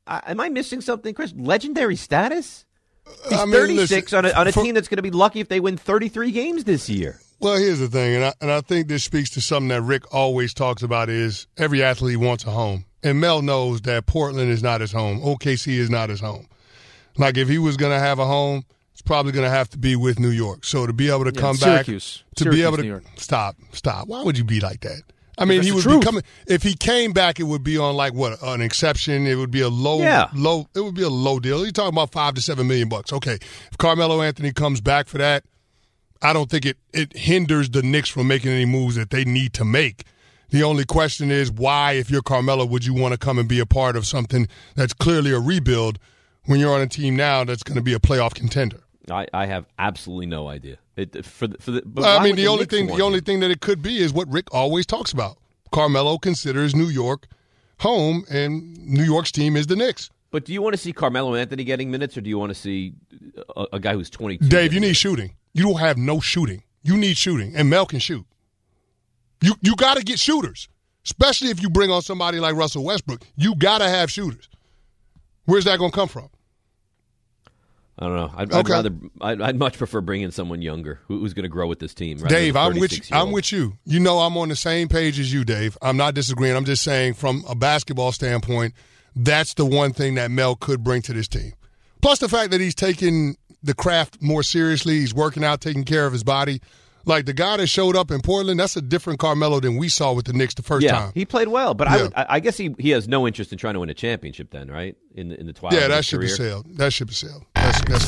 I, am I missing something, Chris? Legendary status? He's
I mean,
thirty-six
listen,
on a, on a
for,
team that's going to be lucky if they win thirty-three games this year.
Well, here's the thing, and I, and I think this speaks to something that Rick always talks about is every athlete wants a home. And Mel knows that Portland is not his home. O K C is not his home. Like, if he was going to have a home, it's probably going to have to be with New York. So to be able to
yeah,
come
Syracuse.
back, to
Syracuse,
be able
New
to
York.
stop, stop. Why would you be like that? I mean,
That's
he
the
would
truth.
be coming. If he came back, it would be on like what an exception. It would be a low,
Yeah.
low. It would be a low deal. You're talking about five to seven million bucks. Okay, if Carmelo Anthony comes back for that, I don't think it it hinders the Knicks from making any moves that they need to make. The only question is why, if you're Carmelo, would you want to come and be a part of something that's clearly a rebuild when you're on a team now that's going to be a playoff contender?
I, I have absolutely no idea. It, for the, for the, but
I
why
mean,
would
the only
Knicks
thing
want
the only
him?
thing that it could be is what Rick always talks about. Carmelo considers New York home, and New York's team is the Knicks.
But do you want to see Carmelo Anthony getting minutes, or do you want to see a, a guy who's twenty-two?
Dave, you need shooting. You don't have no shooting. You need shooting, and Mel can shoot. You you got to get shooters, especially if you bring on somebody like Russell Westbrook. You got to have shooters. Where's that going to come from?
I don't know. I'd,
Okay.
I'd rather. I'd, I'd much prefer bringing someone younger who, who's going to grow with this team. rather
Dave,
than a
I'm with you.
thirty-six-year-old.
I'm with you. You know, I'm on the same page as you, Dave. I'm not disagreeing. I'm just saying, from a basketball standpoint, that's the one thing that Mel could bring to this team. Plus the fact that he's taking the craft more seriously. He's working out, taking care of his body. Like the guy that showed up in Portland, that's a different Carmelo than we saw with the Knicks the first
yeah,
time.
he played well, but I,
Yeah.
would, I I guess he, he has no interest in trying to win a championship. Then, right in the in the twilight.
Yeah,
of
that
his
ship
career.
is sailed. That ship is sailed. That's, that's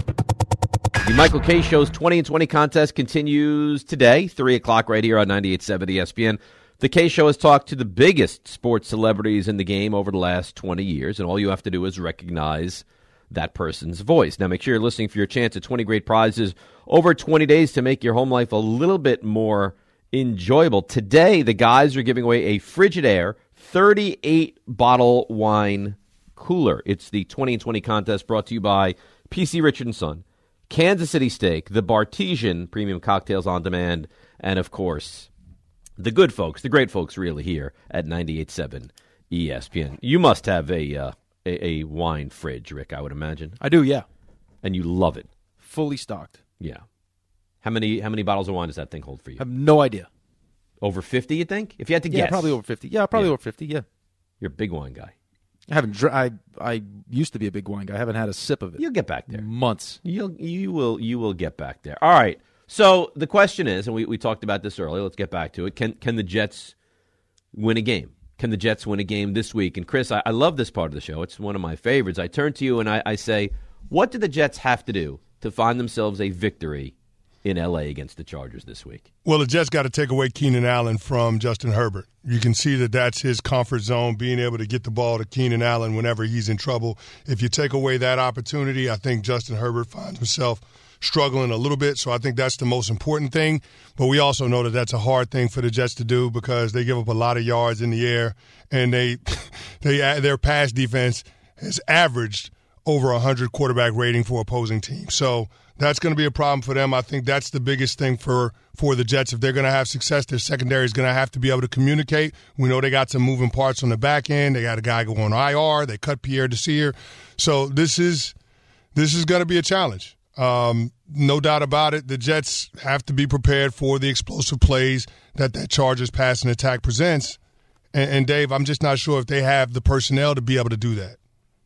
The Michael K. Show's twenty and twenty contest continues today, three o'clock right here on ninety-eight point seven E S P N. The K Show has talked to the biggest sports celebrities in the game over the last twenty years, and all you have to do is recognize that person's voice. Now, make sure you're listening for your chance at twenty great prizes over twenty days to make your home life a little bit more enjoyable. Today, the guys are giving away a Frigidaire thirty-eight bottle wine cooler. It's the twenty and twenty contest brought to you by P C Richard and Son, Kansas City Steak, the Bartesian Premium Cocktails on Demand, and, of course, the good folks, the great folks really here at ninety-eight point seven E S P N. You must have a, uh, a a wine fridge, Rick, I would imagine.
I do, yeah.
And you love it.
Fully stocked.
Yeah. How many how many bottles of wine does that thing hold for you?
I have no idea.
Over fifty, you think? If you had to
Yeah,
guess.
probably over fifty. Yeah, probably
Yeah.
over fifty, yeah.
You're a big wine guy.
I haven't. Dr- I I used to be a big wine guy. I haven't had a sip of it.
You'll get back there.
Months.
You'll you will you will get back there. All right. So the question is, and we, we talked about this earlier, let's get back to it. Can can the Jets win a game? Can the Jets win a game this week? And Chris, I, I love this part of the show. It's one of my favorites. I turn to you and I, I say, what do the Jets have to do to find themselves a victory in L A against the Chargers this week?
Well, the Jets got to take away Keenan Allen from Justin Herbert. You can see that that's his comfort zone, being able to get the ball to Keenan Allen whenever he's in trouble. If you take away that opportunity, I think Justin Herbert finds himself struggling a little bit, so I think that's the most important thing. But we also know that that's a hard thing for the Jets to do because they give up a lot of yards in the air, and they, they their pass defense has averaged over one hundred quarterback rating for opposing teams. So that's going to be a problem for them. I think that's the biggest thing for, for the Jets. If they're going to have success, their secondary is going to have to be able to communicate. We know they got some moving parts on the back end. They got a guy going I R. They cut Pierre Desir. So this is this is going to be a challenge. Um, no doubt about it. The Jets have to be prepared for the explosive plays that that Chargers passing attack presents. And, and Dave, I'm just not sure if they have the personnel to be able to do that.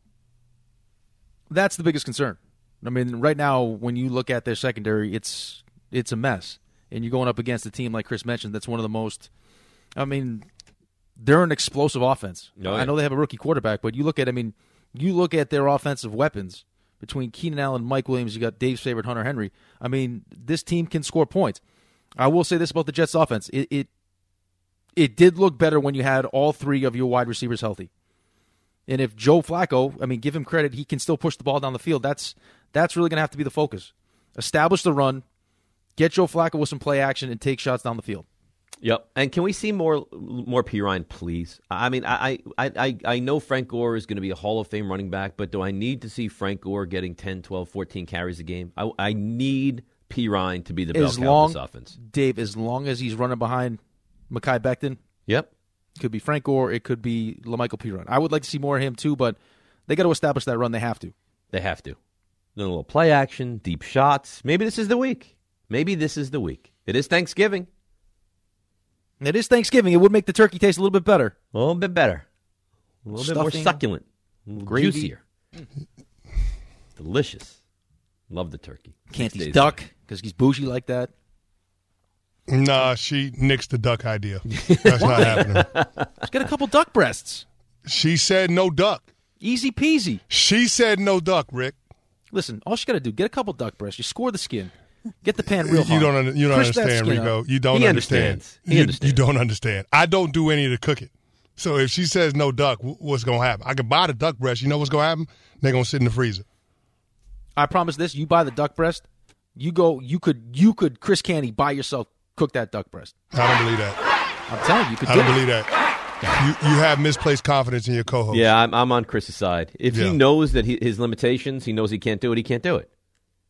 That's the biggest concern. I mean, right now, when you look at their secondary, it's it's a mess. And you're going up against a team, like Chris mentioned, that's one of the most – I mean, they're an explosive offense.
Oh, yeah.
I know they have a rookie quarterback, but you look at – I mean, you look at their offensive weapons. Between Keenan Allen and Mike Williams, you got Dave's favorite Hunter Henry. I mean, this team can score points. I will say this about the Jets' offense. It, it it did look better when you had all three of your wide receivers healthy. And if Joe Flacco, I mean, give him credit, he can still push the ball down the field. That's that's really going to have to be the focus. Establish the run, get Joe Flacco with some play action, and take shots down the field.
Yep. And can we see more more Pirine, please? I mean, I I, I I know Frank Gore is going to be a Hall of Fame running back, but do I need to see Frank Gore getting ten, twelve, fourteen carries a game? I, I need Pirine to be the bell
As
cow
long,
of this offense.
Dave, as long as he's running behind Mekhi Becton,
Yep.
it could be Frank Gore, it could be LaMichael Pirine. I would like to see more of him too, but They got to establish that run. They have to.
They have to. Then a little play action, deep shots. Maybe this is the week. Maybe this is the week. It is Thanksgiving.
It is Thanksgiving. It would make the turkey taste a little bit better.
A little bit better. A little
Stuffing,
bit more succulent. A little
gravy.
juicier. Delicious. Love the turkey.
Canty's duck, because he's bougie like that.
Nah, she nixed the duck idea. That's not happening.
Let's get a couple duck breasts.
She said no duck.
Easy peasy.
She said no duck, Rick.
Listen, all she got to do, get a couple duck breasts. You score the skin. Get the pan real hard.
You don't, under, you don't
Crisp that
understand,
skin
Rico.
up.
You don't
He
understand.
understands. He
you,
understands.
you don't understand. I don't do any of the cooking. So if she says no duck, wh- what's going to happen? I can buy the duck breast. You know what's going to happen? They're going to sit in the freezer.
I promise this. You buy the duck breast. You go. You could. You could. Chris Canty by yourself cook that duck breast.
I don't believe that.
I'm telling you, you could.
I
do
don't
it.
believe that. You, you have misplaced confidence in your co-host.
Yeah, I'm, I'm on Chris's side. If
Yeah.
he knows that he, his limitations, he knows he can't do it, he can't do it.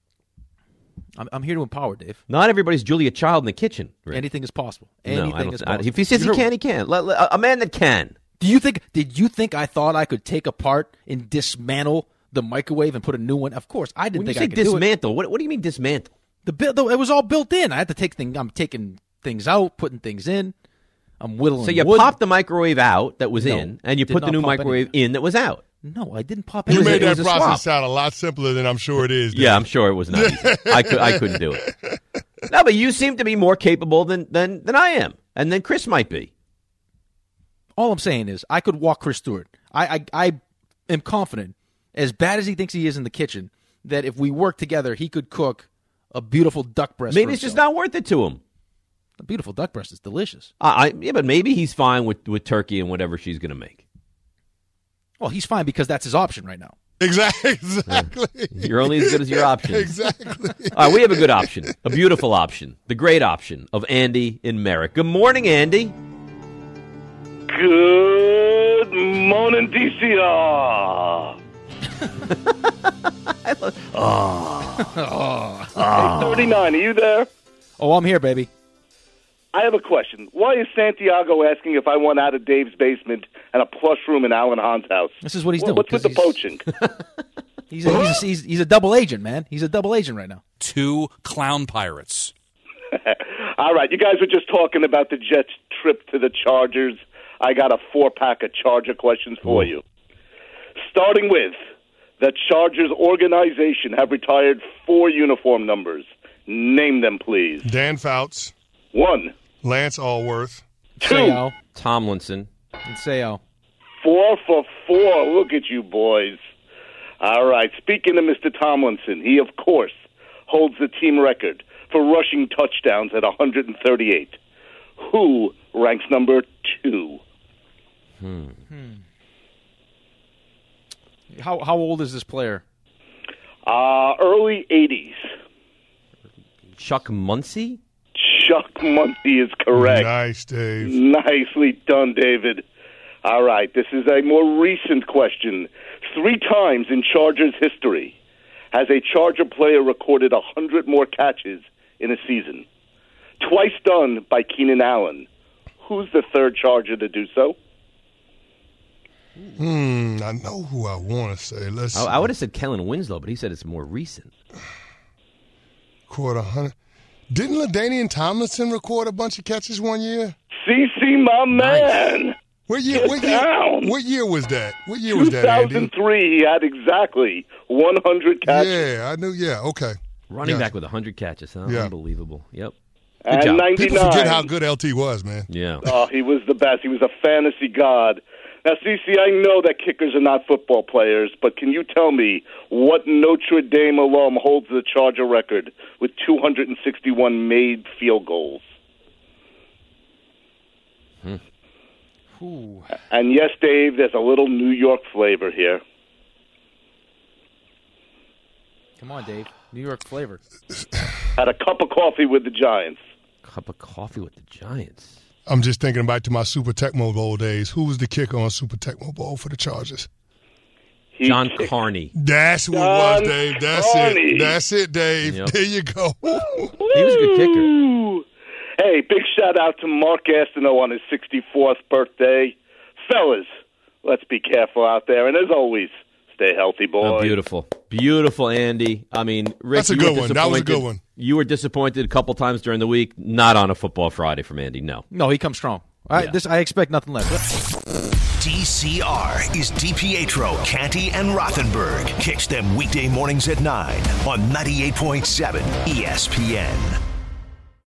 I'm, I'm here to empower Dave.
Not everybody's Julia Child in the kitchen. Rick.
Anything is possible.
No,
Anything
I don't,
is
I-
possible.
if he says he
You heard-
can, he can. Let- let- a man that can.
Do you think? Did you think I thought I could take apart and dismantle the microwave and put a new one? Of course, I didn't
When you
think
say
I could do it.
dismantle, what, what do you mean dismantle?
The bill, though, it was all built in. I had to take things. I'm taking things out, putting things in. I'm whittling.
So you
wood.
popped the microwave out that was
No,
in, and you
did
put the
not
new
pop
microwave
anything.
in that was out.
No, I didn't pop.
You
It was
anything.
a-
made
it
that
was a swap.
process sound a lot simpler than I'm sure it is. Dave.
Yeah, I'm sure it was not easy. I, could, I couldn't do it. No, but you seem to be more capable than, than, than I am, and then Chris might be.
All I'm saying is, I could walk Chris Stewart. I, I, I am confident, as bad as he thinks he is in the kitchen, that if we work together, he could cook a beautiful duck breast.
Maybe
for
it's just
himself.
not worth it to him.
A beautiful duck breast is delicious.
I, I, yeah, but maybe he's fine with, with turkey and whatever she's going to make.
Well, he's fine because that's his option right now.
Exactly. Exactly.
You're only as good as your options.
Exactly.
All right, we have a good option, a beautiful option, the great option of Andy in Merrick. Good morning, Andy.
Good morning, D C R.
Oh.
Hey, thirty-nine, are you there?
Oh, I'm here, baby.
I have a question. Why is Santiago asking if I want out of Dave's basement and a plush room in Alan Hahn's house?
This is what he's
What-
doing.
What's with the
'cause
poaching?
He's, he's, a, he's, a, he's, he's a double agent, man. He's a double agent right now.
Two clown pirates.
All right, you guys were just talking about the Jets' trip to the Chargers. I got a four-pack of Charger questions for you. Starting with, the Chargers organization have retired four uniform numbers. Name them, please.
Dan Fouts,
One,
Lance Allworth,
two,
Sayo.
Tomlinson.
And Sayo.
four for four. Look at you, boys. All right, speaking of Mister Tomlinson, he, of course, holds the team record for rushing touchdowns at one hundred thirty-eight. Who ranks number two?
How how old is this player?
Uh, early eighties.
Chuck Muncie?
Chuck Muncie is correct.
Nice, Dave.
Nicely done, David. All right, this is a more recent question. Three times in Chargers history has a Charger player recorded one hundred more catches in a season. Twice done by Keenan Allen. Who's the third Charger to do so?
Hmm, I know who I want to say. Let's
I,
see.
I would have said Kellen Winslow, but he said it's more recent.
Record a hundred. Didn't LaDainian Tomlinson record a bunch of catches one year?
C C, my man.
What year?
Get
What year?
down.
What year was that? What year was that, Andy?
two thousand three, he had exactly one hundred catches.
Yeah, I knew. Yeah, okay.
Running
Yeah.
back with one hundred catches, huh?
Yeah.
Unbelievable. Yep. Good
And
job.
ninety-nine.
People forget how good L T was, man.
Yeah.
Oh, he was the best. He was a fantasy god. Now, Cece, I know that kickers are not football players, but can you tell me what Notre Dame alum holds the Charger record with two hundred sixty-one made field goals?
Ooh.
And yes, Dave, there's a little New York flavor here.
Come on, Dave. New York flavor.
Had a cup of coffee with the Giants.
Cup of coffee with the Giants.
I'm just thinking back to my Super Tecmo Bowl days. Who was the kicker on Super Tecmo Bowl for the Chargers?
He
John
kicked-
Carney.
That's who it
John
was, Dave. That's
Carney.
it. That's it, Dave.
Yep.
There you go.
He was a good kicker.
Ooh. Hey, big shout out to Mark Gastineau on his sixty-fourth birthday. Fellas, let's be careful out there. And as always, Stay healthy, boy.
Oh, beautiful. Beautiful, Andy. I mean, Rick,
That's a
you
good
were
one. That was a good
disappointed-
one.
You were disappointed a couple times during the week. Not on a Football Friday from Andy, no.
No, he comes strong. I,
Yeah.
this, I expect nothing less.
D C R is DiPietro, Canty, and Rothenberg. Catch them weekday mornings at nine on ninety-eight point seven E S P N.